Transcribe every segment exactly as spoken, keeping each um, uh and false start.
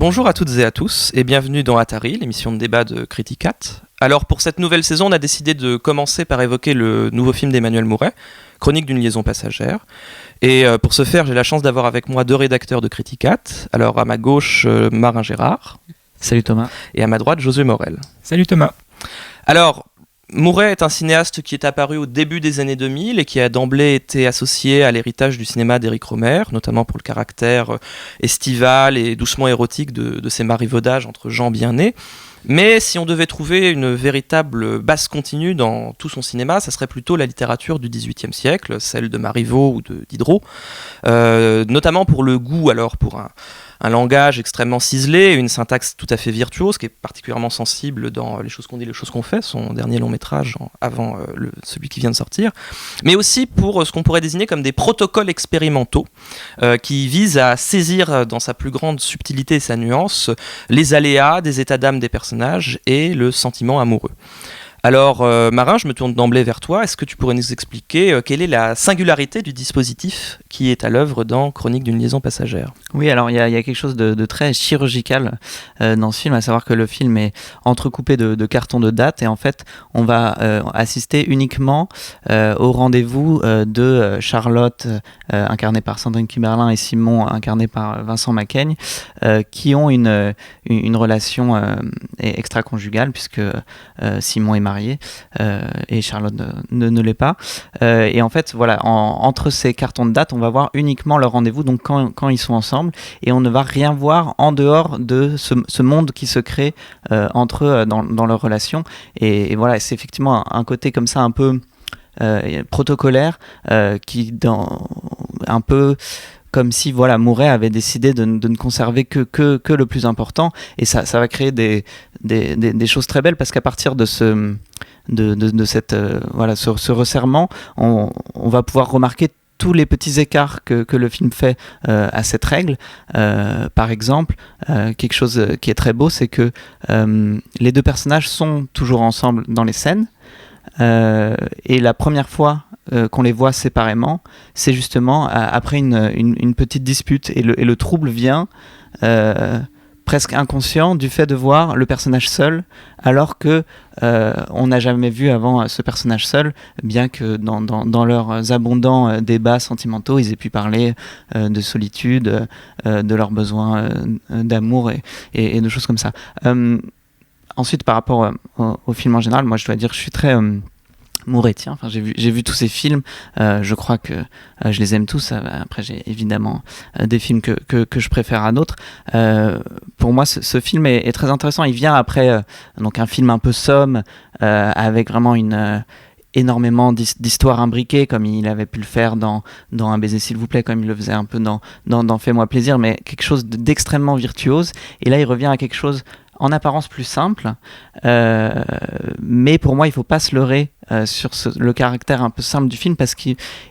Bonjour à toutes et à tous et bienvenue dans Atari, l'émission de débat de Criticat. Alors pour cette nouvelle saison, on a décidé de commencer par évoquer le nouveau film d'Emmanuel Mouret, Chronique d'une liaison passagère. Et euh, pour ce faire, j'ai la chance d'avoir avec moi deux rédacteurs de Criticat. Alors à ma gauche, euh, Marin Gérard. Salut Thomas. Et à ma droite, Josué Morel. Salut Thomas. Alors, Mouret est un cinéaste qui est apparu au début des années deux mille et qui a d'emblée été associé à l'héritage du cinéma d'Éric Rohmer, notamment pour le caractère estival et doucement érotique de, de ses marivaudages entre gens bien nés. Mais si on devait trouver une véritable base continue dans tout son cinéma, ça serait plutôt la littérature du dix-huitième siècle, celle de Marivaux ou de Diderot, euh, notamment pour le goût, alors pour un, un langage extrêmement ciselé, une syntaxe tout à fait virtuose, qui est particulièrement sensible dans Les choses qu'on dit, les choses qu'on fait, son dernier long métrage en, avant euh, le, celui qui vient de sortir, mais aussi pour euh, ce qu'on pourrait désigner comme des protocoles expérimentaux, euh, qui visent à saisir dans sa plus grande subtilité et sa nuance les aléas des états d'âme des personnages et le sentiment amoureux. Alors, euh, Marin, je me tourne d'emblée vers toi. Est-ce que tu pourrais nous expliquer euh, quelle est la singularité du dispositif qui est à l'œuvre dans Chronique d'une liaison passagère ? Oui, alors il y, y a quelque chose de, de très chirurgical euh, dans ce film, à savoir que le film est entrecoupé de, de cartons de date et en fait, on va euh, assister uniquement euh, au rendez-vous euh, de Charlotte, euh, incarnée par Sandrine Kiberlin, et Simon, incarné par Vincent Macaigne, euh, qui ont une, une, une relation euh, extra-conjugale, puisque euh, Simon est marié Euh, et Charlotte ne, ne, ne l'est pas. Euh, et en fait, voilà, en, entre ces cartons de date, on va voir uniquement leur rendez-vous, donc quand, quand ils sont ensemble, et on ne va rien voir en dehors de ce, ce monde qui se crée euh, entre eux dans, dans leur relation. Et, et voilà, c'est effectivement un, un côté comme ça un peu euh, protocolaire, euh, qui dans un peu comme si voilà, Mouret avait décidé de, de ne conserver que, que, que le plus important, et ça, ça va créer des, des, des, des choses très belles, parce qu'à partir de ce, de, de, de cette, euh, voilà, ce, ce resserrement, on, on va pouvoir remarquer tous les petits écarts que, que le film fait euh, à cette règle. Euh, par exemple, euh, quelque chose qui est très beau, c'est que euh, les deux personnages sont toujours ensemble dans les scènes, euh, et la première fois Euh, qu'on les voit séparément, c'est justement à, après une, une, une petite dispute, et le, et le trouble vient euh, presque inconscient du fait de voir le personnage seul, alors que euh, on n'a jamais vu avant ce personnage seul, bien que dans, dans, dans leurs abondants euh, débats sentimentaux, ils aient pu parler euh, de solitude, euh, de leurs besoins euh, d'amour et, et, et de choses comme ça. Euh, ensuite, par rapport euh, au, au film en général, moi je dois dire que je suis très euh, Mouretien, enfin, j'ai vu, j'ai vu tous ces films, euh, je crois que euh, je les aime tous. Après, j'ai évidemment euh, des films que, que, que je préfère à d'autres. Euh, pour moi, ce, ce film est, est très intéressant. Il vient après euh, donc un film un peu somme, euh, avec vraiment une, euh, énormément d'histoires imbriquées, comme il avait pu le faire dans, dans Un baiser s'il vous plaît, comme il le faisait un peu dans, dans, dans Fais-moi plaisir, mais quelque chose d'extrêmement virtuose. Et là, il revient à quelque chose en apparence plus simple, euh, mais pour moi il ne faut pas se leurrer euh, sur ce, le caractère un peu simple du film, parce que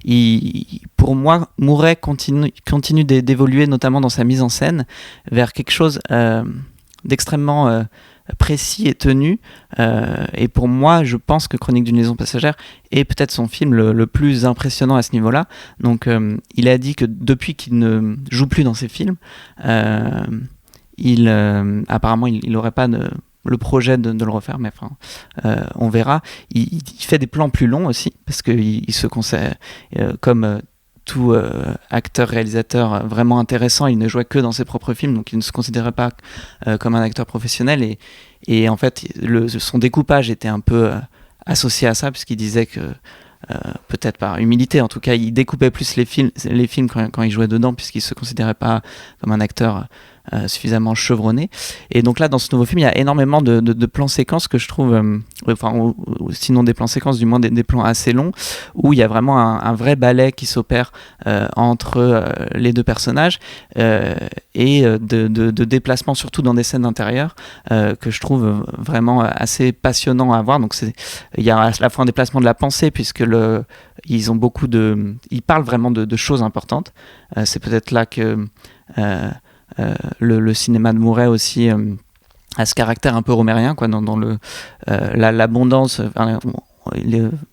pour moi Mouret continue, continue d'évoluer, notamment dans sa mise en scène, vers quelque chose euh, d'extrêmement euh, précis et tenu, euh, et pour moi je pense que Chronique d'une liaison passagère est peut-être son film le, le plus impressionnant à ce niveau-là. Donc euh, il a dit que depuis qu'il ne joue plus dans ses films, euh, Il, euh, apparemment, il n'aurait pas de, le projet de, de le refaire, mais enfin, euh, on verra. Il, il fait des plans plus longs aussi, parce qu'il il se conseille, euh, comme euh, tout euh, acteur, réalisateur vraiment intéressant, il ne jouait que dans ses propres films, donc il ne se considérait pas euh, comme un acteur professionnel. Et, et en fait, le, son découpage était un peu euh, associé à ça, puisqu'il disait que, Euh, peut-être par humilité, en tout cas, il découpait plus les films, les films quand, quand il jouait dedans, puisqu'il ne se considérait pas comme un acteur euh, suffisamment chevronné. Et donc là, dans ce nouveau film, il y a énormément de, de, de plans séquences que je trouve, euh, enfin, ou, ou, sinon des plans séquences, du moins des, des plans assez longs, où il y a vraiment un, un vrai ballet qui s'opère euh, entre euh, les deux personnages, euh, et de, de, de déplacements, surtout dans des scènes d'intérieur, euh, que je trouve vraiment assez passionnant à voir. Donc c'est, il y a à la fois un déplacement de la pensée, puisque le, ils ont beaucoup de, ils parlent vraiment de, de choses importantes. Euh, c'est peut-être là que euh, euh, le, le cinéma de Mouret aussi euh, a ce caractère un peu romérien, quoi, dans, dans le, euh, la, l'abondance, enfin, les,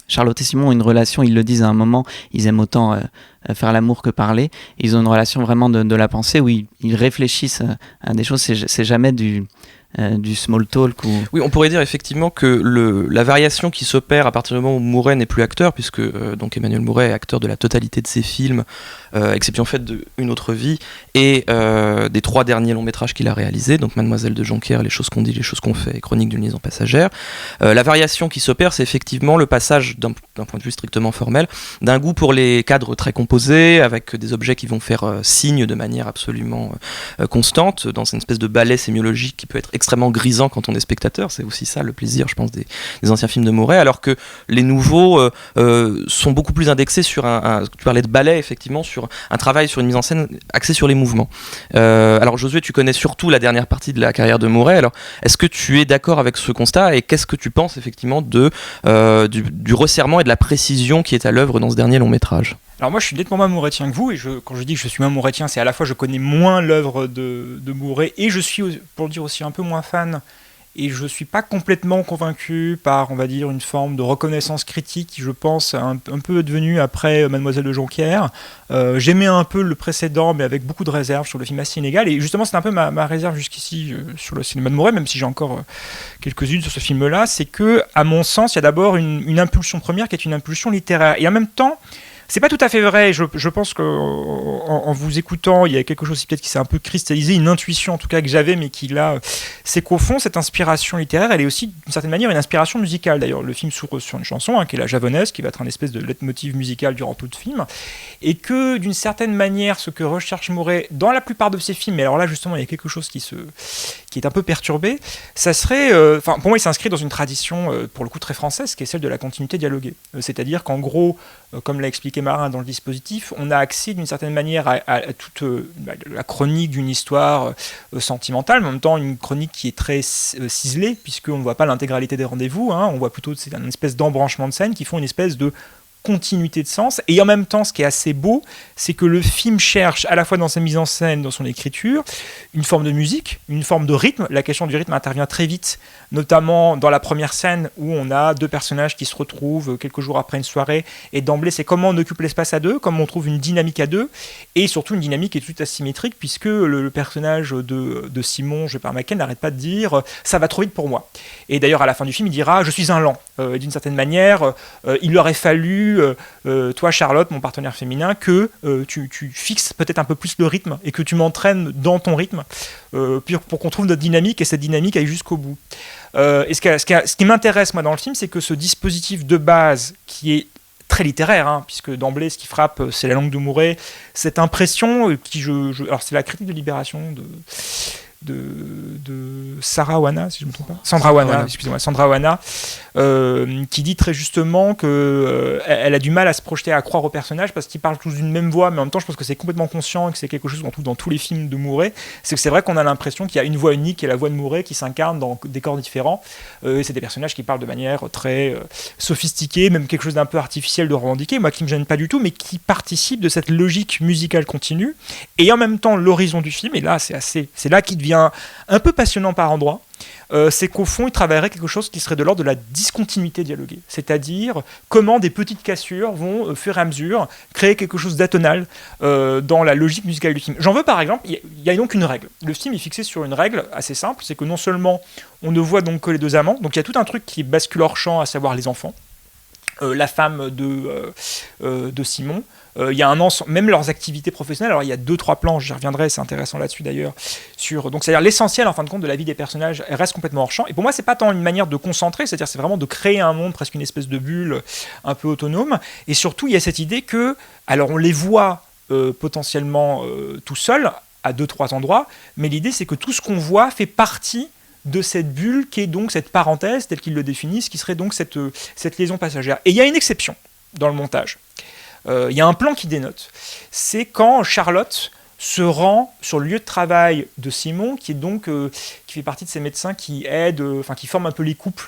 Charlotte et Simon ont une relation, ils le disent à un moment, ils aiment autant euh, faire l'amour que parler. Ils ont une relation vraiment de, de la pensée où ils, ils réfléchissent à des choses, c'est, c'est jamais du... Euh, du small talk ou... Oui, on pourrait dire effectivement que le, la variation qui s'opère à partir du moment où Mouret n'est plus acteur, puisque euh, donc Emmanuel Mouret est acteur de la totalité de ses films, euh, exception faite de Une autre vie, et euh, des trois derniers longs métrages qu'il a réalisés, donc Mademoiselle de Jonquière, Les choses qu'on dit, les choses qu'on fait, et Chronique d'une liaison passagère. Euh, la variation qui s'opère, c'est effectivement le passage, d'un, d'un point de vue strictement formel, d'un goût pour les cadres très composés, avec des objets qui vont faire euh, signe de manière absolument euh, constante, dans une espèce de ballet sémiologique qui peut être extrêmement grisant quand on est spectateur. C'est aussi ça le plaisir, je pense, des, des anciens films de Mouret, alors que les nouveaux euh, euh, sont beaucoup plus indexés sur un, un, tu parlais de ballet, effectivement, sur un travail, sur une mise en scène axée sur les mouvements. Euh, alors Josué, tu connais surtout la dernière partie de la carrière de Mouret, alors est-ce que tu es d'accord avec ce constat et qu'est-ce que tu penses effectivement de, euh, du, du resserrement et de la précision qui est à l'œuvre dans ce dernier long métrage? Alors moi je suis nettement moins mouretien que vous, et je, quand je dis que je suis moins mouretien, c'est à la fois je connais moins l'œuvre de, de Mouret, et je suis, pour le dire aussi, un peu moins fan, et je suis pas complètement convaincu par, on va dire, une forme de reconnaissance critique qui, je pense, a un, un peu devenu après Mademoiselle de Jonquière. Euh, j'aimais un peu le précédent, mais avec beaucoup de réserves sur le film Assez inégal, et justement c'est un peu ma, ma réserve jusqu'ici euh, sur le cinéma de Mouret, même si j'ai encore euh, quelques-unes sur ce film-là, c'est que, à mon sens, il y a d'abord une, une impulsion première qui est une impulsion littéraire, et en même temps, c'est pas tout à fait vrai. Je, je pense qu'en en vous écoutant, il y a quelque chose peut-être qui s'est un peu cristallisé, une intuition en tout cas que j'avais, mais qui là, c'est qu'au fond, cette inspiration littéraire, elle est aussi d'une certaine manière une inspiration musicale. D'ailleurs, le film s'ouvre sur une chanson, hein, qui est La Javonnaise, qui va être un espèce de leitmotiv musical durant tout le film, et que d'une certaine manière, ce que recherche Mouret dans la plupart de ses films, mais alors là justement, il y a quelque chose qui se, qui est un peu perturbé, ça serait, enfin euh, pour moi, il s'inscrit dans une tradition euh, pour le coup très française, qui est celle de la continuité dialoguée. Euh, c'est-à-dire qu'en gros, euh, comme l'a expliqué Marin dans le dispositif, on a accès d'une certaine manière à, à, à toute euh, la chronique d'une histoire euh, sentimentale, mais en même temps une chronique qui est très euh, ciselée, puisqu'on ne voit pas l'intégralité des rendez-vous, hein, on voit plutôt c'est une espèce d'embranchement de scènes qui font une espèce de continuité de sens, et en même temps ce qui est assez beau, c'est que le film cherche à la fois dans sa mise en scène, dans son écriture, une forme de musique, une forme de rythme. La question du rythme intervient très vite, notamment dans la première scène où on a deux personnages qui se retrouvent quelques jours après une soirée, et d'emblée c'est comment on occupe l'espace à deux, comment on trouve une dynamique à deux, et surtout une dynamique qui est toute asymétrique, puisque le, le personnage de, de Simon, joué par Macken, n'arrête pas de dire « ça va trop vite pour moi ». Et d'ailleurs à la fin du film il dira « je suis un lent euh, ». D'une certaine manière, euh, il aurait fallu Euh, euh, toi Charlotte, mon partenaire féminin, que euh, tu, tu fixes peut-être un peu plus le rythme et que tu m'entraînes dans ton rythme euh, pour, pour qu'on trouve notre dynamique et cette dynamique aille jusqu'au bout. Euh, et ce, qui, ce, qui, ce qui m'intéresse moi dans le film, c'est que ce dispositif de base qui est très littéraire, hein, puisque d'emblée ce qui frappe c'est la langue de Mouret, cette impression qui je, je alors c'est la critique de Libération de De, de Sarah Wana, si je ne me trompe pas. Sandra Wana, Wana. excusez-moi, Sandra Wana, euh, qui dit très justement qu'elle euh, elle a du mal à se projeter, à croire aux personnages, parce qu'ils parlent tous d'une même voix, mais en même temps, je pense que c'est complètement conscient et que c'est quelque chose qu'on trouve dans tous les films de Mouret. C'est que c'est vrai qu'on a l'impression qu'il y a une voix unique, qui est la voix de Mouret, qui s'incarne dans des corps différents. Euh, et c'est des personnages qui parlent de manière très euh, sophistiquée, même quelque chose d'un peu artificiel de revendiquer, moi qui ne me gêne pas du tout, mais qui participe de cette logique musicale continue. Et en même temps, l'horizon du film, et là, c'est assez, c'est là qu'il devient un peu passionnant par endroits, euh, c'est qu'au fond il travaillerait quelque chose qui serait de l'ordre de la discontinuité dialoguée, c'est-à-dire comment des petites cassures vont au fur et à mesure créer quelque chose d'atonal euh, dans la logique musicale du film. J'en veux par exemple, il y, y a donc une règle, le film est fixé sur une règle assez simple, c'est que non seulement on ne voit donc que les deux amants, donc il y a tout un truc qui bascule hors champ, à savoir les enfants, euh, la femme de, euh, euh, de Simon. Il euh, y a un ensemble, même leurs activités professionnelles. Alors il y a deux trois plans, j'y reviendrai, c'est intéressant là-dessus d'ailleurs. Sur donc c'est-à-dire l'essentiel en fin de compte de la vie des personnages reste complètement hors champ. Et pour moi c'est pas tant une manière de concentrer, c'est-à-dire c'est vraiment de créer un monde, presque une espèce de bulle un peu autonome. Et surtout il y a cette idée que, alors on les voit euh, potentiellement euh, tout seuls à deux trois endroits, mais l'idée c'est que tout ce qu'on voit fait partie de cette bulle qui est donc cette parenthèse telle qu'ils le définissent, qui serait donc cette cette liaison passagère. Et il y a une exception dans le montage. Il euh, y a un plan qui dénote, c'est quand Charlotte se rend sur le lieu de travail de Simon, qui est donc euh, qui fait partie de ces médecins qui aident, enfin euh, qui forment un peu les couples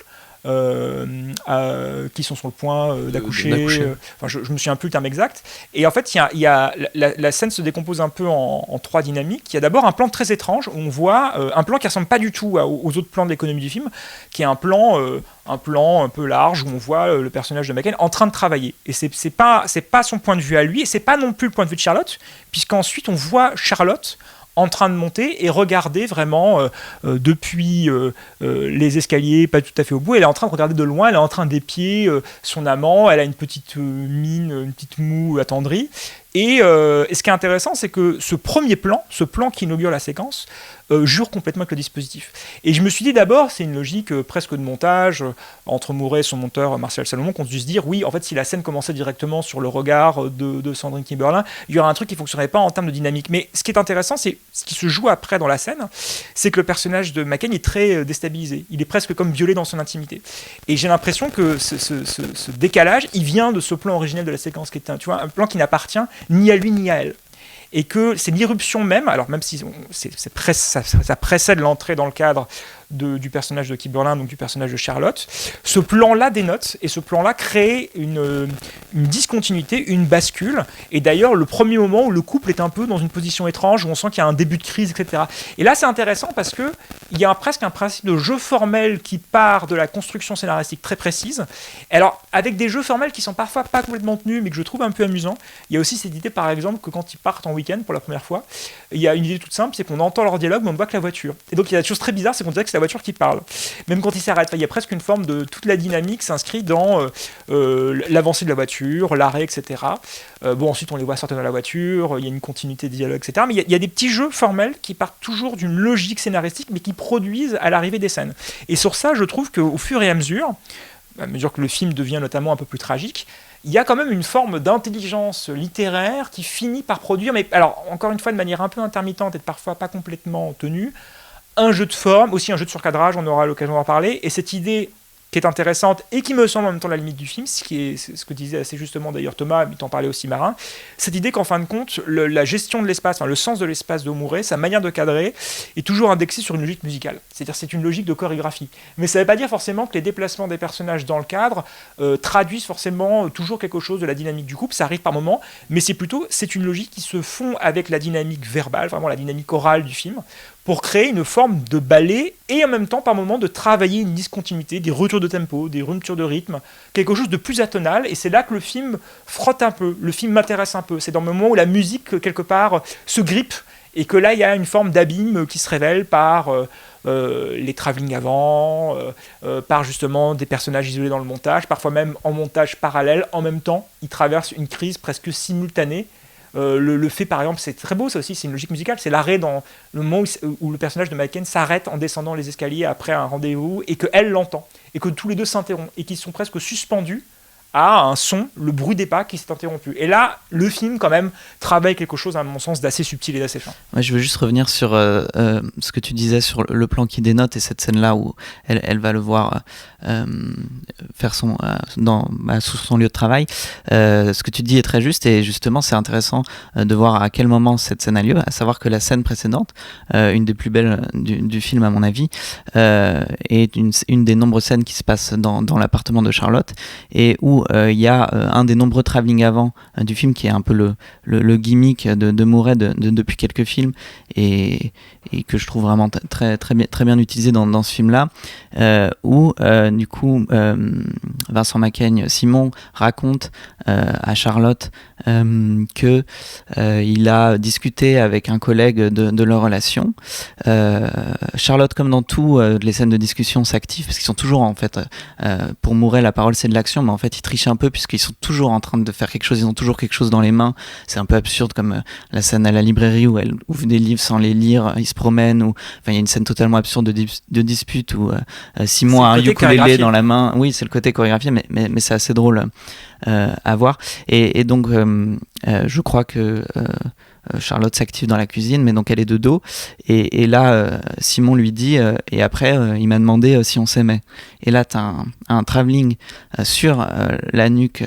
euh, euh, qui sont sur le point euh, d'accoucher. d'accoucher. Euh, enfin, je, je me souviens plus le terme exact. Et en fait, il y a, il y a, la, la scène se décompose un peu en, en trois dynamiques. Il y a d'abord un plan très étrange où on voit euh, un plan qui ressemble pas du tout à, aux autres plans de l'économie du film, qui est un plan, euh, un plan un peu large où on voit euh, le personnage de McCain en train de travailler. Et c'est, c'est pas, c'est pas son point de vue à lui, et c'est pas non plus le point de vue de Charlotte, puisqu'ensuite on voit Charlotte en train de monter et regarder vraiment euh, euh, depuis euh, euh, les escaliers, pas tout à fait au bout, elle est en train de regarder de loin, elle est en train d'épier euh, son amant, elle a une petite euh, mine, une petite moue attendrie. Et, euh, et ce qui est intéressant, c'est que ce premier plan, ce plan qui inaugure la séquence, euh, jure complètement avec le dispositif. Et je me suis dit d'abord, c'est une logique euh, presque de montage, euh, entre Mouret et son monteur euh, Martial Salomon, qu'on a dû se dire, oui, en fait, si la scène commençait directement sur le regard de, de Sandrine Kiberlin, il y aurait un truc qui ne fonctionnerait pas en termes de dynamique. Mais ce qui est intéressant, c'est ce qui se joue après dans la scène, c'est que le personnage de McCain est très euh, déstabilisé. Il est presque comme violé dans son intimité. Et j'ai l'impression que ce, ce, ce, ce décalage, il vient de ce plan originel de la séquence, qui est un, tu vois, un plan qui n'appartient ni à lui ni à elle. Et que c'est l'irruption même, alors même si on, c'est, c'est pré- ça, ça précède l'entrée dans le cadre de, du personnage de Kiberlin, donc du personnage de Charlotte, ce plan-là dénote, et ce plan-là crée une, une discontinuité, une bascule, et d'ailleurs le premier moment où le couple est un peu dans une position étrange, où on sent qu'il y a un début de crise, et cetera. Et là c'est intéressant parce qu'il y a un, presque un principe de jeu formel qui part de la construction scénaristique très précise, alors avec des jeux formels qui sont parfois pas complètement tenus, mais que je trouve un peu amusants. Il y a aussi cette idée par exemple que quand ils partent en week-end pour la première fois, il y a une idée toute simple, c'est qu'on entend leur dialogue mais on ne voit que la voiture. Et donc il y a des choses très bizarres, c'est qu'on dirait que c'est la voiture qui parle. Même quand ils s'arrêtent, il y a presque une forme de toute la dynamique s'inscrit dans euh, euh, l'avancée de la voiture, l'arrêt, et cetera. Euh, bon, ensuite on les voit sortir de la voiture, il y a une continuité de dialogue, et cetera. Mais il y, a, il y a des petits jeux formels qui partent toujours d'une logique scénaristique, mais qui produisent à l'arrivée des scènes. Et sur ça, je trouve qu'au fur et à mesure, à mesure que le film devient notamment un peu plus tragique, il y a quand même une forme d'intelligence littéraire qui finit par produire, mais alors encore une fois de manière un peu intermittente et parfois pas complètement tenue, un jeu de forme, aussi un jeu de surcadrage, on aura l'occasion d'en parler, et cette idée qui est intéressante et qui me semble en même temps la limite du film, ce qui est ce que disait assez justement d'ailleurs Thomas, mais t'en parlais aussi Marin, cette idée qu'en fin de compte, le, la gestion de l'espace, enfin, le sens de l'espace de Mouret, sa manière de cadrer, est toujours indexée sur une logique musicale. C'est-à-dire c'est une logique de chorégraphie. Mais ça ne veut pas dire forcément que les déplacements des personnages dans le cadre euh, traduisent forcément toujours quelque chose de la dynamique du couple, ça arrive par moments, mais c'est plutôt, c'est une logique qui se fond avec la dynamique verbale, vraiment la dynamique orale du film, pour créer une forme de ballet et en même temps par moments de travailler une discontinuité, des retours de tempo, des ruptures de rythme, quelque chose de plus atonal, et c'est là que le film frotte un peu, le film m'intéresse un peu, c'est dans le moment où la musique quelque part se grippe, et que là il y a une forme d'abîme qui se révèle par euh, euh, les travelling avant, euh, euh, par justement des personnages isolés dans le montage, parfois même en montage parallèle, en même temps ils traversent une crise presque simultanée. Euh, le, le fait par exemple, c'est très beau ça aussi, c'est une logique musicale, c'est l'arrêt dans le moment où, où le personnage de McCain s'arrête en descendant les escaliers après un rendez-vous et qu'elle l'entend et que tous les deux s'interrompent et qu'ils sont presque suspendus à un son, le bruit des pas qui s'est interrompu. Et là, le film quand même travaille quelque chose à mon sens d'assez subtil et d'assez fin. Ouais, je veux juste revenir sur euh, euh, ce que tu disais sur le plan qui dénote et cette scène-là où elle, elle va le voir euh, faire son euh, dans bah, sous son lieu de travail. Euh, ce que tu dis est très juste et justement c'est intéressant euh, de voir à quel moment cette scène a lieu. À savoir que la scène précédente, euh, une des plus belles du, du film à mon avis, euh, est une, une des nombreuses scènes qui se passent dans, dans l'appartement de Charlotte et où il euh, y a euh, un des nombreux travelling avant euh, du film qui est un peu le, le, le gimmick de, de Mouret de, de, depuis quelques films et, et que je trouve vraiment t- très, très, bien, très bien utilisé dans, dans ce film-là, euh, où euh, du coup euh, Vincent Macaigne, Simon raconte euh, à Charlotte euh, que euh, il a discuté avec un collègue de, de leur relation. Euh, Charlotte, comme dans tout, euh, les scènes de discussion s'activent parce qu'ils sont toujours en fait, euh, pour Mouret la parole c'est de l'action, mais en fait ils trichent un peu puisqu'ils sont toujours en train de faire quelque chose, ils ont toujours quelque chose dans les mains. C'est un peu absurde comme euh, la scène à la librairie où elle ouvre des livres sans les lire, ils se promènent, ou enfin il y a une scène totalement absurde de, dis- de dispute où euh, Simon a un ukulélé dans la main. Oui, c'est le côté chorégraphié, mais, mais, mais c'est assez drôle euh, à voir. Et, et donc euh, euh, je crois que euh, Charlotte s'active dans la cuisine, mais donc elle est de dos. Et, et là, euh, Simon lui dit, euh, et après, euh, il m'a demandé euh, si on s'aimait. Et là, tu as un, un travelling euh, sur euh, la nuque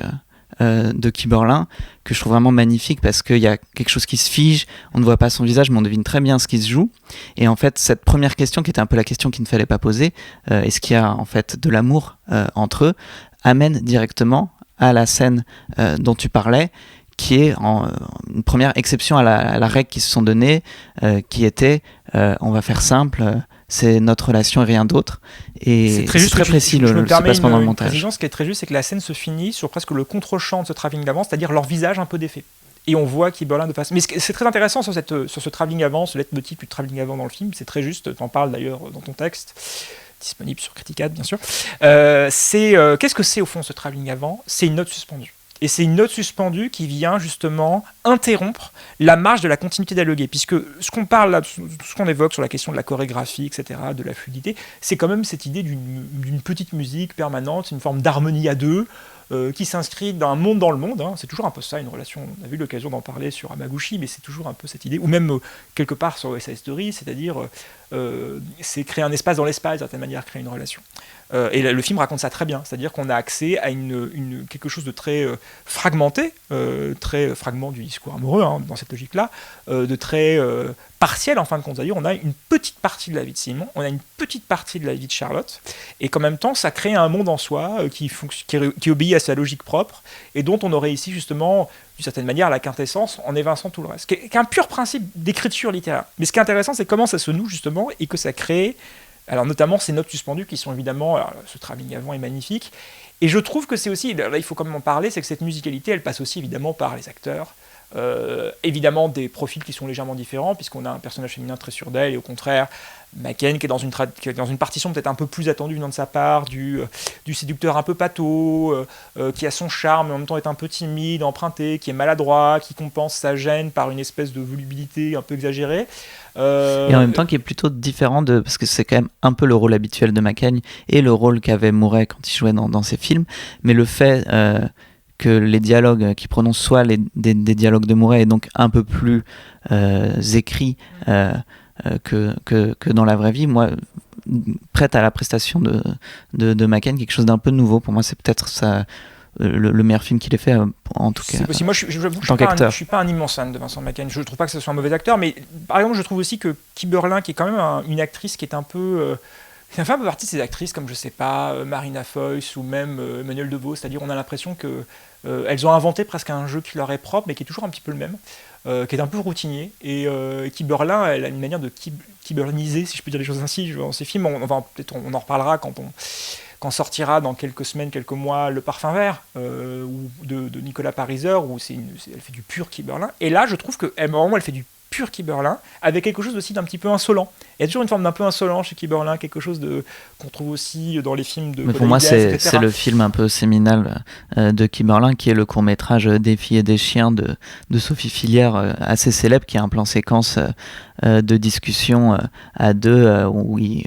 euh, de Kiberlin que je trouve vraiment magnifique parce qu'il y a quelque chose qui se fige, on ne voit pas son visage mais on devine très bien ce qui se joue. Et en fait cette première question qui était un peu la question qu'il ne fallait pas poser, euh, est-ce qu'il y a en fait de l'amour euh, entre eux, amène directement à la scène euh, dont tu parlais, qui est en, euh, une première exception à la, à la règle qu'ils se sont donnée, euh, qui était euh, on va faire simple, euh, c'est notre relation et rien d'autre. Et c'est très, c'est juste très je, précis je, le, je me le permets placement une, dans le une montage. précision, ce qui est très juste, c'est que la scène se finit sur presque le contre-champ de ce travelling avant, c'est-à-dire leur visage un peu défait. Et on voit Kiberlin de face. Mais c'est très intéressant sur, cette, sur ce travelling avant, ce leitmotiv du travelling avant dans le film, c'est très juste, tu en parles d'ailleurs dans ton texte, disponible sur Criticad bien sûr. Euh, c'est, euh, qu'est-ce que c'est au fond ce travelling avant ? C'est une note suspendue. Et c'est une note suspendue qui vient justement interrompre la marge de la continuité dialoguée. Puisque ce qu'on parle là, ce qu'on évoque sur la question de la chorégraphie, et cetera, de la fluidité, c'est quand même cette idée d'une, d'une petite musique permanente, une forme d'harmonie à deux, euh, qui s'inscrit d'un monde dans le monde. Hein. C'est toujours un peu ça, une relation. On a eu l'occasion d'en parler sur Hamaguchi, mais c'est toujours un peu cette idée. Ou même euh, quelque part sur West Side Story, c'est-à-dire euh, c'est créer un espace dans l'espace, d'une certaine manière, créer une relation. Euh, et le film raconte ça très bien, c'est-à-dire qu'on a accès à une, une, quelque chose de très euh, fragmenté, euh, très fragment du discours amoureux, hein, dans cette logique-là, euh, de très euh, partiel en fin de compte. C'est-à-dire on a une petite partie de la vie de Simon, on a une petite partie de la vie de Charlotte, et qu'en même temps ça crée un monde en soi euh, qui, fonction, qui, qui obéit à sa logique propre, et dont on aurait ici justement, d'une certaine manière, la quintessence en évinçant tout le reste. Qui est, qui est un pur principe d'écriture littéraire. Mais ce qui est intéressant, c'est comment ça se noue justement, et que ça crée... Alors notamment ces notes suspendues qui sont évidemment, alors, ce travelling avant est magnifique, et je trouve que c'est aussi, là il faut quand même en parler, c'est que cette musicalité elle passe aussi évidemment par les acteurs, euh, évidemment des profils qui sont légèrement différents, puisqu'on a un personnage féminin très sûr d'elle, et au contraire Machen qui est dans une, tra- qui est dans une partition peut-être un peu plus attendue venant de sa part, du, euh, du séducteur un peu pâteau, euh, euh, qui a son charme mais en même temps est un peu timide, emprunté, qui est maladroit, qui compense sa gêne par une espèce de volubilité un peu exagérée. Euh... Et en même temps qui est plutôt différent de, parce que c'est quand même un peu le rôle habituel de Machen et le rôle qu'avait Mouret quand il jouait dans, dans ses films, mais le fait euh, que les dialogues qu'il prononce soient les, des, des dialogues de Mouret et donc un peu plus euh, écrits euh, euh, que, que, que dans la vraie vie, moi prête à la prestation de, de, de Machen, quelque chose d'un peu nouveau pour moi, c'est peut-être ça. Le, le meilleur film qu'il ait fait, en tout cas. C'est possible. Moi, je ne suis pas un immense fan de Vincent Machen. Je ne trouve pas que ce soit un mauvais acteur, mais par exemple, je trouve aussi que Kiberlin, qui est quand même un, une actrice qui est un peu. Euh, c'est un peu partie de ces actrices comme, je ne sais pas, euh, Marina Foïs ou même euh, Emmanuel Devaux. C'est-à-dire, on a l'impression qu'elles euh, ont inventé presque un jeu qui leur est propre, mais qui est toujours un petit peu le même, euh, qui est un peu routinier. Et euh, Kiberlin, elle a une manière de kib- kiberniser, si je peux dire les choses ainsi, dans ses films. On, on, va, peut-être on, on en reparlera quand on. Quand sortira dans quelques semaines, quelques mois, Le Parfum Vert euh, ou de, de Nicolas Pariser, où c'est une, c'est, elle fait du pur Kiberlin. Et là, je trouve qu'à un moment, elle fait du pur Kiberlin, avec quelque chose aussi d'un petit peu insolent. Il y a toujours une forme d'un peu insolent chez Kiberlin, quelque chose de, qu'on trouve aussi dans les films de... Mais pour moi, c'est, c'est le film un peu séminal euh, de Kiberlin, qui est le court-métrage Des filles et des chiens de, de Sophie Fillière, euh, assez célèbre, qui a un plan séquence euh, de discussion euh, à deux, euh, où il...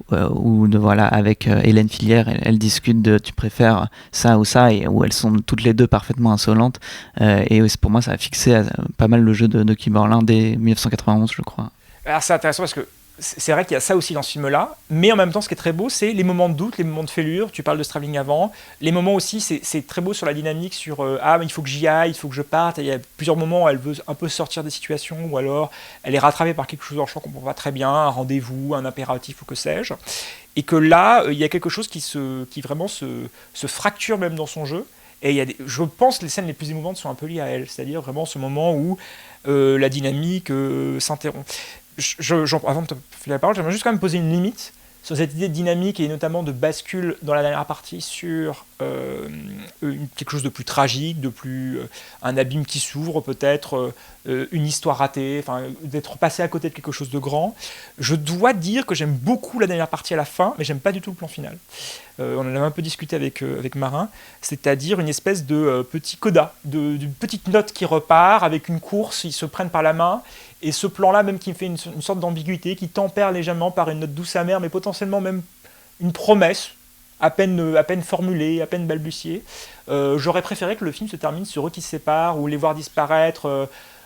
où de, voilà, avec euh, Hélène Fillière, elles, elles discutent de tu préfères ça ou ça, et où elles sont toutes les deux parfaitement insolentes. Euh, et pour moi, ça a fixé euh, pas mal le jeu de, de Kiberlin dès dix-neuf cent quatre-vingt-onze, je crois. Alors c'est intéressant parce que c'est vrai qu'il y a ça aussi dans ce film-là, mais en même temps, ce qui est très beau, c'est les moments de doute, les moments de fêlure. Tu parles de ce travelling avant. Les moments aussi, c'est, c'est très beau sur la dynamique, sur euh, ah, mais il faut que j'y aille, il faut que je parte. Et il y a plusieurs moments où elle veut un peu sortir des situations, ou alors elle est rattrapée par quelque chose en champ qu'on ne comprend pas très bien, un rendez-vous, un impératif ou que sais-je. Et que là, euh, il y a quelque chose qui, se, qui vraiment se, se fracture même dans son jeu. Et il y a des, je pense que les scènes les plus émouvantes sont un peu liées à elle, c'est-à-dire vraiment ce moment où euh, la dynamique euh, s'interrompt. Je, je, avant de te filer la parole, j'aimerais juste quand même poser une limite sur cette idée de dynamique et notamment de bascule dans la dernière partie sur euh, une, quelque chose de plus tragique, de plus euh, un abîme qui s'ouvre peut-être, euh, une histoire ratée, enfin d'être passé à côté de quelque chose de grand. Je dois dire que j'aime beaucoup la dernière partie à la fin, mais j'aime pas du tout le plan final. Euh, on en avait un peu discuté avec, euh, avec Marin, c'est-à-dire une espèce de euh, petit coda, de, d'une petite note qui repart avec une course, ils se prennent par la main. Et ce plan-là, même qui fait une, une sorte d'ambiguïté, qui tempère légèrement par une note douce amère, mais potentiellement même une promesse, à peine, à peine formulée, à peine balbutiée. Euh, j'aurais préféré que le film se termine sur eux qui se séparent, ou les voir disparaître, euh,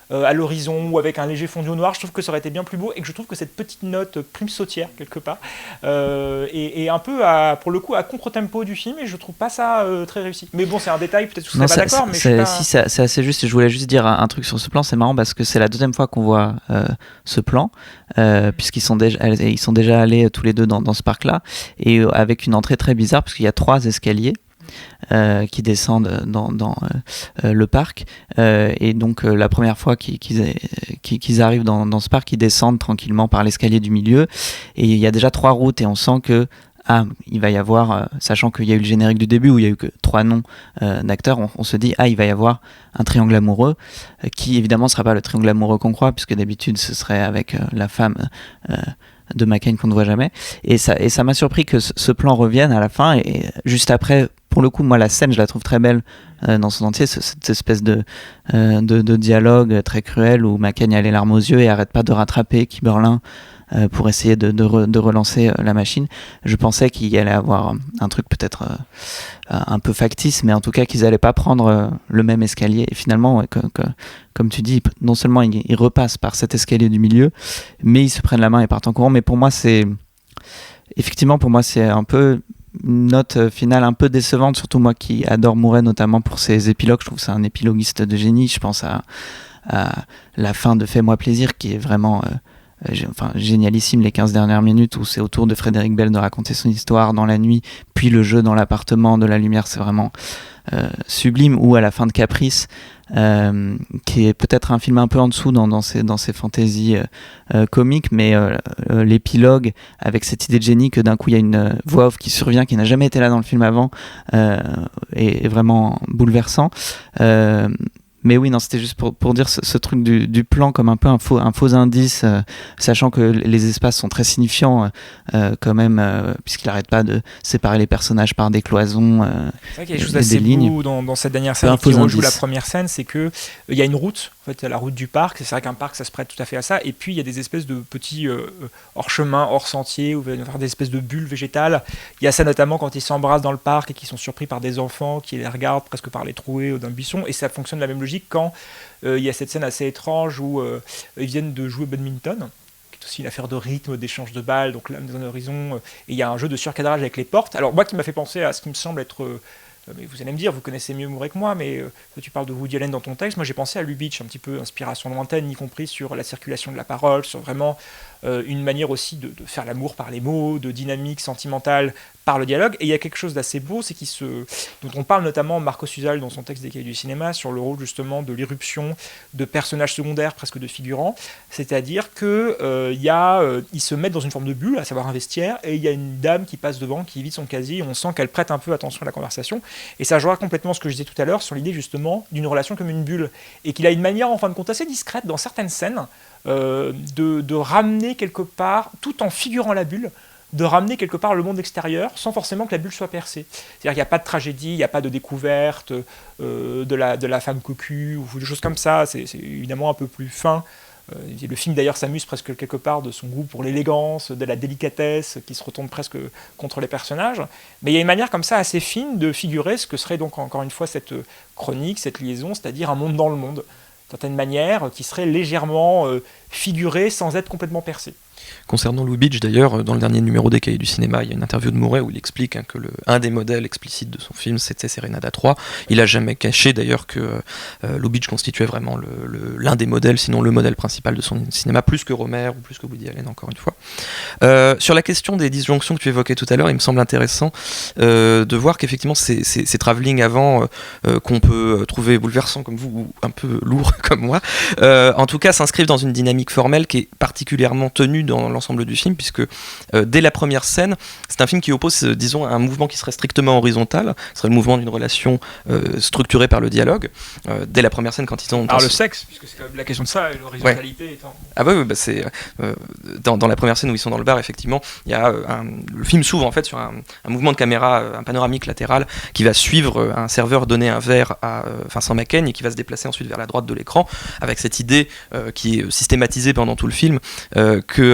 euh, à l'horizon ou avec un léger fondu au noir. Je trouve que ça aurait été bien plus beau et que je trouve que cette petite note prime sautière quelque part euh, est, est un peu à, pour le coup à contre-tempo du film et je trouve pas ça euh, très réussi. Mais bon, c'est un détail, peut-être que vous ne serez pas d'accord. Mais c'est, pas... si, c'est, c'est assez juste. Je voulais juste dire un, un truc sur ce plan. C'est marrant parce que c'est la deuxième fois qu'on voit euh, ce plan, euh, puisqu'ils sont déjà, ils sont déjà allés tous les deux dans, dans ce parc-là et euh, avec une entrée très bizarre parce qu'il y a trois escaliers. Euh, qui descendent dans, dans euh, le parc euh, et donc euh, la première fois qu'ils, qu'ils, qu'ils arrivent dans, dans ce parc, ils descendent tranquillement par l'escalier du milieu et il y a déjà trois routes et on sent que ah, il va y avoir, euh, sachant qu'il y a eu le générique du début où il y a eu que trois noms euh, d'acteurs, on, on se dit ah il va y avoir un triangle amoureux euh, qui évidemment ne sera pas le triangle amoureux qu'on croit puisque d'habitude ce serait avec euh, la femme euh, de McCain qu'on ne voit jamais et ça, et ça m'a surpris que ce, ce plan revienne à la fin et, et juste après. Pour le coup, moi, la scène, je la trouve très belle euh, dans son entier, cette espèce de, euh, de, de dialogue très cruel où McCain a les larmes aux yeux et arrête pas de rattraper Kiberlin euh, pour essayer de, de, re, de relancer euh, la machine. Je pensais qu'il y allait avoir un truc peut-être euh, un peu factice, mais en tout cas qu'ils n'allaient pas prendre euh, le même escalier. Et finalement, ouais, que, que, comme tu dis, non seulement ils, ils repassent par cet escalier du milieu, mais ils se prennent la main et partent en courant. Mais pour moi, c'est... Effectivement, pour moi, c'est un peu... une note finale un peu décevante, surtout moi qui adore Mouret notamment pour ses épilogues. Je trouve que c'est un épiloguiste de génie. Je pense à, à la fin de Fais-moi plaisir qui est vraiment euh, g- enfin, génialissime, les quinze dernières minutes où c'est au tour de Frédéric Bell de raconter son histoire dans la nuit, puis le jeu dans l'appartement de la lumière, c'est vraiment euh, sublime. Ou à la fin de Caprice euh, qui est peut-être un film un peu en dessous dans, dans ses, dans ses fantaisies euh, euh, comiques, mais euh, euh, l'épilogue avec cette idée de génie que d'un coup il y a une euh, voix off qui survient, qui n'a jamais été là dans le film avant, euh, est, est vraiment bouleversant. Euh, Mais oui, non, c'était juste pour, pour dire ce, ce truc du, du plan comme un peu un faux, un faux indice, euh, sachant que les espaces sont très signifiants euh, quand même, euh, puisqu'il n'arrête pas de séparer les personnages par des cloisons. Euh, c'est vrai qu'il y a quelque chose d'assez beau dans, dans cette dernière scène qui rejoue la première scène, c'est qu'il euh, y a une route, en fait, il y a la route du parc, c'est vrai qu'un parc ça se prête tout à fait à ça, et puis il y a des espèces de petits euh, hors-chemin, hors-sentier, où il va y avoir des espèces de bulles végétales. Il y a ça notamment quand ils s'embrassent dans le parc et qu'ils sont surpris par des enfants qui les regardent presque par les trouées d'un buisson, et ça fonctionne de la même logique quand euh, il y a cette scène assez étrange où euh, ils viennent de jouer au badminton, qui est aussi une affaire de rythme, d'échange de balles, donc là dans un horizon, euh, et il y a un jeu de surcadrage avec les portes. Alors moi qui m'a fait penser à ce qui me semble être, euh, mais vous allez me dire, vous connaissez mieux Mouret que moi, mais euh, tu parles de Woody Allen dans ton texte, moi j'ai pensé à Lubitsch, un petit peu inspiration lointaine, y compris sur la circulation de la parole, sur vraiment euh, une manière aussi de, de faire l'amour par les mots, de dynamique sentimentale par le dialogue. Et il y a quelque chose d'assez beau, c'est qu'il se, dont on parle notamment Marco Suzal dans son texte des Cahiers du cinéma, sur le rôle justement de l'irruption de personnages secondaires, presque de figurants, c'est-à-dire qu'ils euh, euh, se mettent dans une forme de bulle, à savoir un vestiaire, et il y a une dame qui passe devant, qui vide son casier, et on sent qu'elle prête un peu attention à la conversation, et ça rejoint complètement ce que je disais tout à l'heure sur l'idée justement d'une relation comme une bulle, et qu'il a une manière en fin de compte assez discrète dans certaines scènes euh, de, de ramener quelque part, tout en figurant la bulle, de ramener quelque part le monde extérieur sans forcément que la bulle soit percée. C'est-à-dire qu'il n'y a pas de tragédie, il n'y a pas de découverte euh, de, la, de la femme cocu ou des choses comme ça, c'est, c'est évidemment un peu plus fin. Euh, le film d'ailleurs s'amuse presque quelque part de son goût pour l'élégance, de la délicatesse qui se retourne presque contre les personnages. Mais il y a une manière comme ça assez fine de figurer ce que serait donc encore une fois cette chronique, cette liaison, c'est-à-dire un monde dans le monde, d'une certaine manière, qui serait légèrement euh, figuré sans être complètement percé. Concernant Lubitsch, d'ailleurs, dans le dernier numéro des Cahiers du cinéma, il y a une interview de Mouret où il explique hein, que le, un des modèles explicites de son film, c'était Serenade à trois. Il a jamais caché d'ailleurs que euh, Lubitsch constituait vraiment le, le, l'un des modèles, sinon le modèle principal de son cinéma, plus que Rohmer ou plus que Woody Allen, encore une fois. Euh, sur la question des disjonctions que tu évoquais tout à l'heure, il me semble intéressant euh, de voir qu'effectivement ces, ces, ces travelling avant euh, qu'on peut trouver bouleversants comme vous ou un peu lourds comme moi, euh, en tout cas s'inscrivent dans une dynamique formelle qui est particulièrement tenue dans l'ensemble du film, puisque euh, dès la première scène, c'est un film qui oppose, euh, disons, un mouvement qui serait strictement horizontal, ce serait le mouvement d'une relation euh, structurée par le dialogue. Euh, dès la première scène, quand ils ont... Alors le sexe, puisque c'est quand même la question de ça, l'horizontalité ouais. étant... Ah bah oui, bah c'est... Euh, dans, dans la première scène où ils sont dans le bar, effectivement, il y a euh, un, le film s'ouvre en fait sur un, un mouvement de caméra, un panoramique latéral, qui va suivre un serveur donner un verre à euh, Vincent McCain et qui va se déplacer ensuite vers la droite de l'écran, avec cette idée euh, qui est systématisée pendant tout le film, euh, que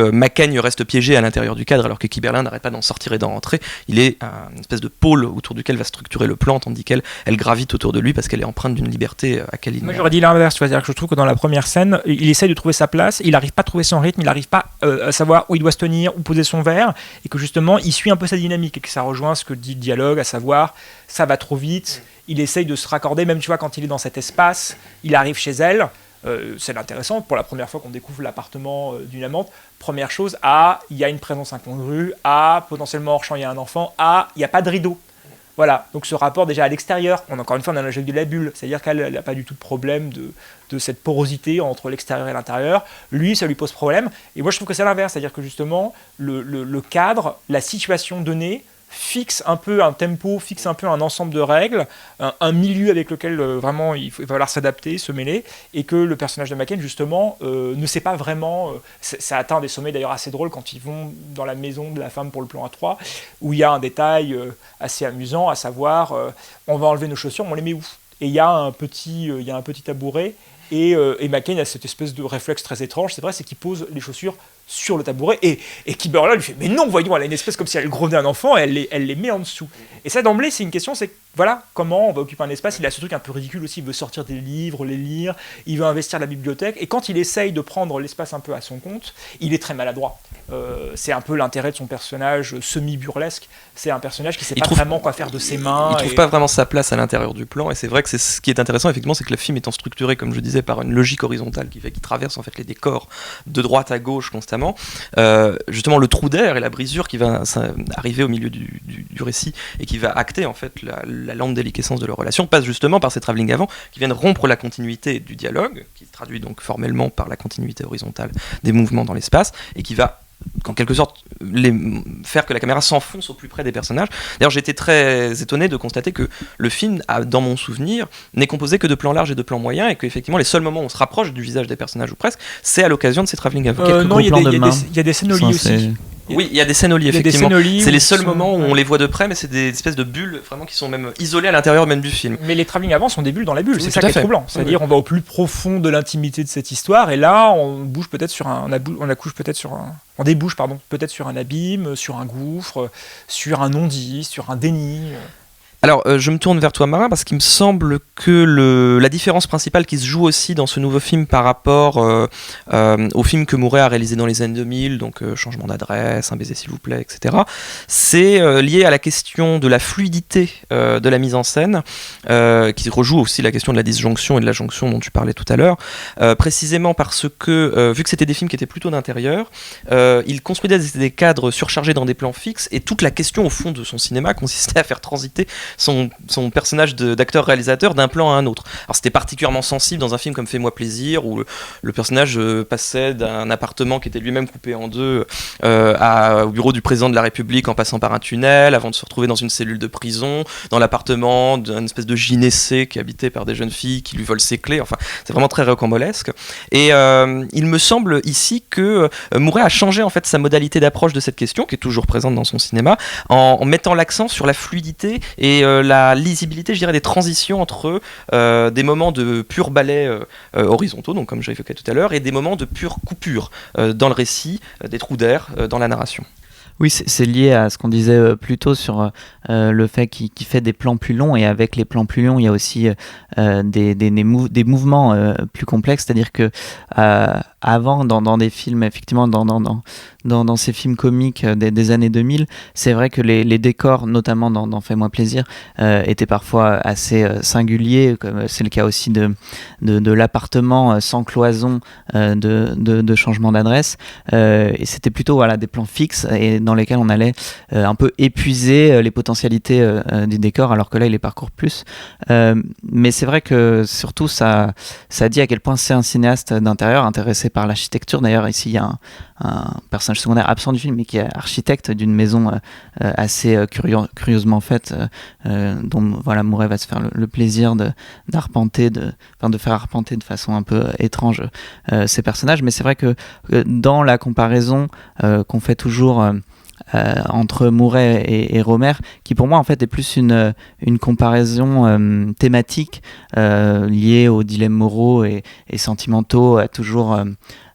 euh, Macaigne reste piégé à l'intérieur du cadre alors que Kiberlin n'arrête pas d'en sortir et d'en rentrer. Il est un, une espèce de pôle autour duquel va structurer le plan, tandis qu'elle elle gravite autour de lui parce qu'elle est empreinte d'une liberté à laquelle il Moi j'aurais dit l'inverse, c'est-à-dire que je trouve que dans la première scène, il essaye de trouver sa place, il n'arrive pas à trouver son rythme, il n'arrive pas euh, à savoir où il doit se tenir, où poser son verre, et que justement il suit un peu sa dynamique et que ça rejoint ce que dit le dialogue, à savoir ça va trop vite, il essaye de se raccorder, même tu vois quand il est dans cet espace, il arrive chez elle. Euh, c'est intéressant, pour la première fois qu'on découvre l'appartement euh, d'une amante, première chose, ah, il y a une présence incongrue, ah, potentiellement hors champ, il y a un enfant, ah, il n'y a pas de rideau. Voilà, donc ce rapport déjà à l'extérieur, on, encore une fois on a la logique de la bulle, c'est-à-dire qu'elle n'a pas du tout de problème de, de cette porosité entre l'extérieur et l'intérieur, lui ça lui pose problème, et moi je trouve que c'est l'inverse, c'est-à-dire que justement le, le, le cadre, la situation donnée, fixe un peu un tempo, fixe un peu un ensemble de règles, un, un milieu avec lequel euh, vraiment il, faut, il va falloir s'adapter, se mêler, et que le personnage de Macaigne justement euh, ne sait pas vraiment, euh, ça atteint des sommets d'ailleurs assez drôles quand ils vont dans la maison de la femme pour le plan A trois, où il y a un détail euh, assez amusant, à savoir euh, on va enlever nos chaussures, on les met où? Et il y a un petit, euh, il y a un petit tabouret, et, euh, et Macaigne a cette espèce de réflexe très étrange, c'est vrai, c'est qu'il pose les chaussures sur le tabouret, et, et Kiberlin lui fait « Mais non, voyons, elle a une espèce comme si elle grenait un enfant, et elle les, elle les met en dessous. » Et ça, d'emblée, c'est une question, c'est voilà, comment on va occuper un espace. Il a ce truc un peu ridicule aussi, il veut sortir des livres, les lire, il veut investir la bibliothèque, et quand il essaye de prendre l'espace un peu à son compte, il est très maladroit. Euh, c'est un peu l'intérêt de son personnage semi-burlesque, c'est un personnage qui ne sait il pas trouve, vraiment quoi faire de ses mains. Il ne trouve et... pas vraiment sa place à l'intérieur du plan, et c'est vrai que c'est ce qui est intéressant, effectivement, c'est que le film étant structuré, comme je disais, par une logique horizontale qui fait qu'il traverse en fait les décors de droite à gauche constamment, euh, justement le trou d'air et la brisure qui va ça, arriver au milieu du, du, du récit et qui va acter en fait la, la lente déliquescence de leur relation passe justement par ces travelling avant qui viennent rompre la continuité du dialogue, qui se traduit donc formellement par la continuité horizontale des mouvements dans l'espace et qui va en quelque sorte les, faire que la caméra s'enfonce au plus près des personnages. D'ailleurs j'ai été très étonné de constater que le film, a, dans mon souvenir, n'est composé que de plans larges et de plans moyens et qu'effectivement les seuls moments où on se rapproche du visage des personnages ou presque, c'est à l'occasion de ces travelling avant. Euh, non, il y, y, y a des scènes au lit aussi. Oui, il y a des scènes au lit, effectivement. C'est les seuls moments où on les voit de près, mais c'est des espèces de bulles vraiment qui sont même isolées à l'intérieur même du film. Mais les travelling avant sont des bulles dans la bulle, oui, c'est ça qui est troublant. C'est-à-dire oui. on va au plus profond de l'intimité de cette histoire, et là on bouge peut-être sur un, on accouche peut-être sur un, on débouche pardon, peut-être sur un abîme, sur un gouffre, sur un non-dit, sur un déni. Alors, euh, je me tourne vers toi, Marin, parce qu'il me semble que le, la différence principale qui se joue aussi dans ce nouveau film par rapport euh, euh, au film que Mouret a réalisé dans les années deux mille, donc euh, Changement d'adresse, Un baiser s'il vous plaît, et cetera, c'est euh, lié à la question de la fluidité euh, de la mise en scène, euh, qui rejoue aussi la question de la disjonction et de la jonction dont tu parlais tout à l'heure, euh, précisément parce que, euh, vu que c'était des films qui étaient plutôt d'intérieur, euh, il construisait des, des cadres surchargés dans des plans fixes, et toute la question, au fond, de son cinéma consistait à faire transiter Son, son personnage de, d'acteur-réalisateur d'un plan à un autre. Alors c'était particulièrement sensible dans un film comme Fais-moi plaisir, où le, le personnage euh, passait d'un appartement qui était lui-même coupé en deux euh, à, au bureau du président de la République en passant par un tunnel, avant de se retrouver dans une cellule de prison, dans l'appartement d'une espèce de gynécée qui est habité par des jeunes filles qui lui volent ses clés. Enfin, c'est vraiment très rocambolesque. Et euh, il me semble ici que euh, Mouret a changé en fait sa modalité d'approche de cette question, qui est toujours présente dans son cinéma, en, en mettant l'accent sur la fluidité et euh, la lisibilité, je dirais, des transitions entre euh, des moments de pur ballet euh, euh, horizontaux, donc comme j'ai évoqué tout à l'heure, et des moments de pure coupure euh, dans le récit, euh, des trous d'air euh, dans la narration. Oui, c'est, c'est lié à ce qu'on disait plus tôt sur euh, le fait qu'il, qu'il fait des plans plus longs, et avec les plans plus longs, il y a aussi euh, des, des, des, mou- des mouvements euh, plus complexes, c'est-à-dire que euh, avant, dans, dans des films, effectivement, dans, dans, dans, dans, dans ces films comiques des, des années deux mille, c'est vrai que les, les décors, notamment dans, dans Fais-moi plaisir, euh, étaient parfois assez euh, singuliers, comme c'est le cas aussi de, de, de l'appartement sans cloison euh, de, de, de Changement d'adresse, euh, et c'était plutôt voilà, des plans fixes, et dans lesquels on allait euh, un peu épuiser euh, les potentialités euh, euh, du décor, alors que là il les parcourt plus. Euh, mais c'est vrai que surtout ça, ça dit à quel point c'est un cinéaste d'intérieur, intéressé par l'architecture. D'ailleurs ici il y a un, un personnage secondaire absent du film, mais qui est architecte d'une maison euh, euh, assez euh, curio- curieusement faite, euh, euh, dont voilà, Mouret va se faire le, le plaisir de, d'arpenter, de, enfin, de faire arpenter de façon un peu étrange euh, ces personnages. Mais c'est vrai que euh, dans la comparaison euh, qu'on fait toujours euh, Euh, entre Mouret et, et Rohmer, qui pour moi en fait est plus une, une comparaison euh, thématique euh, liée aux dilemmes moraux et, et sentimentaux, à toujours euh,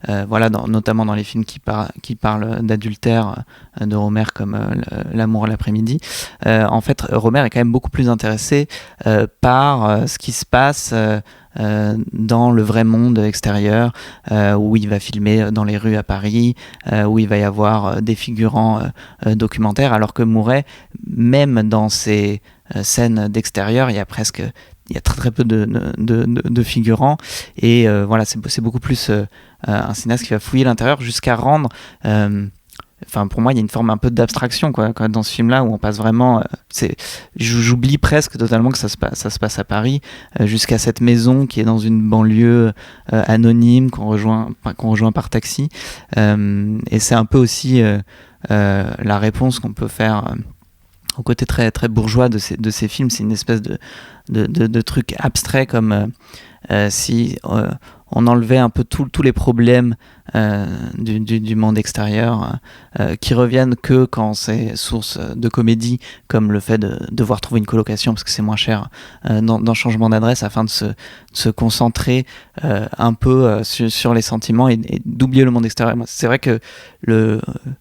euh, voilà, dans, notamment dans les films qui, par, qui parlent d'adultère euh, de Rohmer comme euh, L'amour l'après-midi. Euh, en fait, Rohmer est quand même beaucoup plus intéressé euh, par euh, ce qui se passe euh, euh, dans le vrai monde extérieur, euh, où il va filmer dans les rues à Paris, euh, où il va y avoir euh, des figurants euh, euh, documentaires, alors que Mouret, même dans ses euh, scènes d'extérieur, il y a presque il y a très très peu de, de, de, de figurants, et euh, voilà, c'est, c'est beaucoup plus euh, un cinéaste qui va fouiller l'intérieur jusqu'à rendre euh, enfin pour moi il y a une forme un peu d'abstraction quoi, quoi dans ce film là, où on passe vraiment euh, c'est, j'oublie presque totalement que ça se passe, ça se passe à Paris, euh, jusqu'à cette maison qui est dans une banlieue euh, anonyme qu'on rejoint, qu'on rejoint par taxi, euh, et c'est un peu aussi euh, euh, la réponse qu'on peut faire euh, au côté très, très bourgeois de ces, de ces films. C'est une espèce de, de, de, de truc abstrait, comme euh, euh, si euh, on enlevait un peu tous les problèmes euh, du, du, du monde extérieur, euh, qui reviennent que quand c'est source de comédie, comme le fait de devoir trouver une colocation parce que c'est moins cher euh, dans, dans Changement d'adresse, afin de se, de se concentrer euh, un peu euh, sur, sur les sentiments et, et d'oublier le monde extérieur. Moi, c'est vrai que le...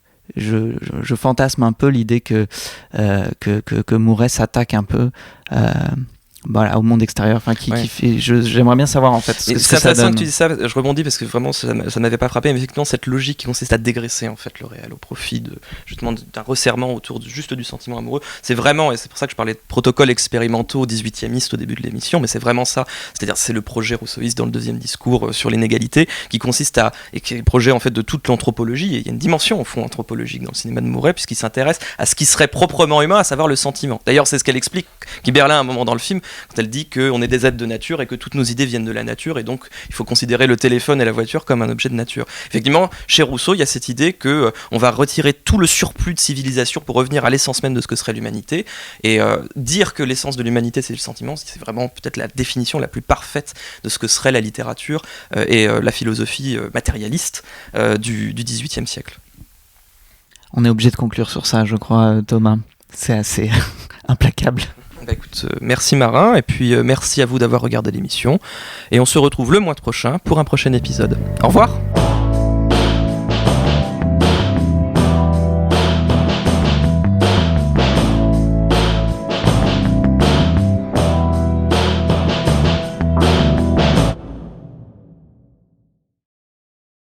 Je, je, je fantasme un peu l'idée que, euh, que, que, que Mouret s'attaque un peu euh, voilà, au monde extérieur, enfin, qui, ouais. qui fait, je, j'aimerais bien savoir en fait ce que, ce c'est que ça donne. C'est intéressant que tu dis ça, je rebondis parce que vraiment ça, ça m'avait pas frappé, mais effectivement cette logique qui consiste à dégraisser en fait le réel au profit de, justement d'un resserrement autour de, juste du sentiment amoureux, c'est vraiment, et c'est pour ça que je parlais de protocoles expérimentaux dix-huitiémistes au début de l'émission, mais c'est vraiment ça, c'est-à-dire c'est le projet rousseauiste dans le deuxième discours sur l'inégalité, qui consiste à, et qui est le projet en fait de toute l'anthropologie, et il y a une dimension au fond anthropologique dans le cinéma de Mouret, puisqu'il s'intéresse à ce qui serait proprement humain, à savoir le sentiment. D'ailleurs c'est ce qu'elle explique, Guy Berlin à un moment dans le film, quand elle dit que on est des êtres de nature et que toutes nos idées viennent de la nature, et donc il faut considérer le téléphone et la voiture comme un objet de nature. Effectivement, chez Rousseau, il y a cette idée que euh, on va retirer tout le surplus de civilisation pour revenir à l'essence même de ce que serait l'humanité, et euh, dire que l'essence de l'humanité c'est le sentiment, c'est vraiment peut-être la définition la plus parfaite de ce que serait la littérature euh, et euh, la philosophie euh, matérialiste euh, du, du dix-huitième siècle. On est obligé de conclure sur ça, je crois, Thomas. C'est assez implacable. Bah écoute, euh, merci Marin, et puis euh, merci à vous d'avoir regardé l'émission, et on se retrouve le mois prochain pour un prochain épisode. Au revoir.